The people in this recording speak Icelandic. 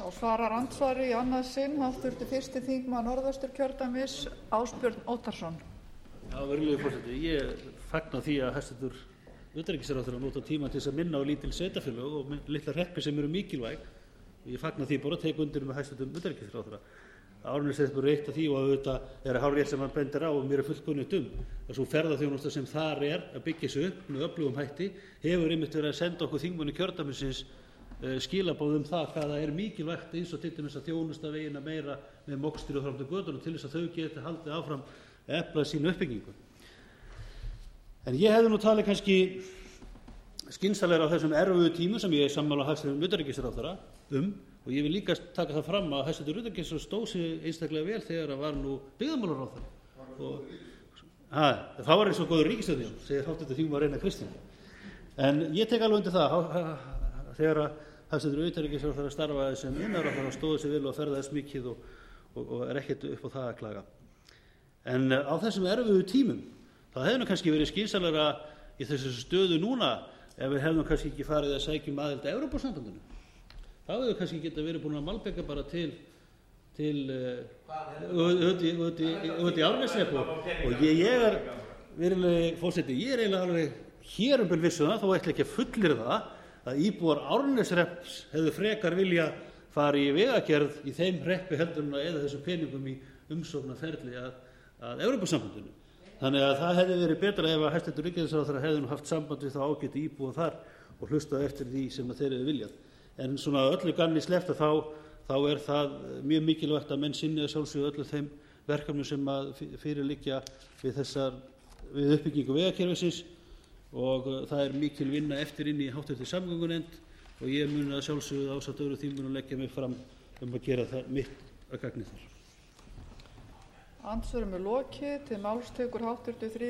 og svarar andsvari í annað sinn háttvirtur 1. þingmaður Norðvesturkjördæmis Ásbjörn Óttarsson. Virðulegur forseti, ég fagna því að hæstvirtur utanríkisráðherra nota tíma til þess að minna á lítil sveitarfélög og litla hreppi sem eru mikilvæg. Ég fagna því bara að tek undir með hæstvirtum utanríkisráðherra. Árneshreppur er eitt af því og auðvitað er hárrétt sem hann bendir á og mér er fullkunnugt að sú ferðaþjónusta sem þar er að byggja sig upp með öflugum hætti hefur einmitt verið að senda okkur þingmönnum kjördæmisins skilaboð það hvað það er mikilvægt eins og til dæmis að þjónusta vegina meira með mokstri og fram til götunum til þess að þau geti haldið áfram að efla sína uppbyggingu. En ég hefði nú talið kannski skynsamlegra á þessum erfiðu tímum sem ég er sammála hæstvirtum utanríkisráðherra og ég vil líka taka það fram að hæstvirtur utanríkisráðherra stóð sig einstaklega vel þegar hann var nú byggðamálaráðherra. Það var eins og góður ríkisstjórn, segir háttvirtur þingmaður Einar Kristinn. En ég tek alveg undir það þegar hæstvirtur utanríkisráðherra starfaði sem iðnaðarráðherra stóð sig vel og ferðaðist mikið og er ekkert upp á það að klaga. En á þessum erfiðu tímum það hefði nú kannski verið skynsamlegra í þessu stöðu núna ef við hefðum kannski ekki farið að sækja aðild að Evrópusambandinu. Þá hefðu kannski geta verið búin að malbika bara til út í Árneshrepp og ég er virðulegi forseti, ég er eiginlega alveg hér bil viss það, þó ætla ekki að fullyrða það að íbúar Árneshrepps hefðu frekar vilja fara í vegagerð í þeim hreppi heldur en eða þessum peningum í umsóknarferli að Evrópusambandinu. Þannig að það hefði verið betra ef að hæstvirtur ríkisráðherra hefði nú haft samband við þá ágætu íbúa þar og hlustað eftir því sem þeir hefðu viljað. En svona öllu gamni sleppt þá er það mjög mikilvægt að menn sinni að sjálfsögðu öllu þeim verkefnum sem að fyrir liggja við uppbyggingu vegakerfisins og það er mikil vinna eftir inn í háttvirtri samgöngunefnd og ég mun að sjálfsögðu ásamt öðrum þingmönnum leggja mig fram að gera það mitt að gagni þar. Andsvörum er lokið. Til máls tekur háttvirtur